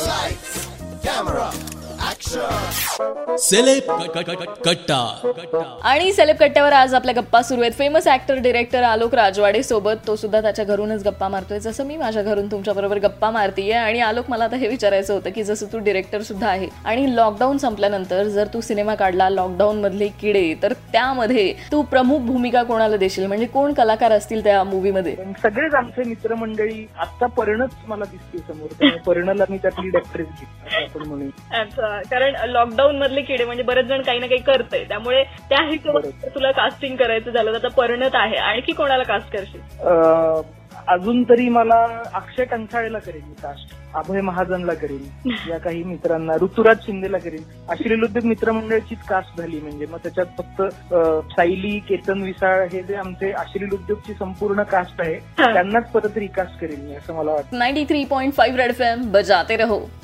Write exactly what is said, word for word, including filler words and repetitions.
Celeb कट्टा. आणि celeb कट्ट्यावर आज आपल्या गप्पा सुरू आहेत famous actor director Alok Rajwade सोबत. तो सुद्धा त्याच्या घरूनच गप्पा मारतोय, जसं मी माझ्या घरून तुमच्या बरोबर गप्पा मारतीये. आणि आलोक, मला आता हे विचारायचं होतं की जसं तू डिरेक्टर सुद्धा आहे आणि लॉकडाऊन संपल्यानंतर जर तू सिनेमा काढला लॉकडाऊन मधले किडे, तर त्यामध्ये तू प्रमुख भूमिका कोणाला देशील? म्हणजे कोण कलाकार असतील त्या मूवी मध्ये? सगळेच आमचे मित्रमंडळी. आता परिणच मला दिसते समोर, परिणाला मी त्यातली ऍक्ट्रेस घेतली आपण म्हणून. अच्छा, कारण लॉकडाऊन मधले किडे म्हणजे बरेच जण काही ना काही करतंय, त्यामुळे त्या हिशोबाने तुला कास्टिंग करायचं झालं तर परिणत आहे. आणखी कोणाला कास्ट करशील? अजून तरी मला अक्षय टंचाळेला करेन मी कास्ट, अभय महाजनला करेन, या काही मित्रांना, ऋतुराज शिंदेला करेन. अश्लील उद्योग मित्रमंडळाचीच कास्ट झाली म्हणजे. मग त्याच्यात फक्त सायली, केतन विसाळ हे जे आमचे अश्लील उद्योगची संपूर्ण कास्ट आहे त्यांनाच परत रिकास्ट करेन मी, असं मला वाटतं. Ninety three point five red F M बजाते रहो.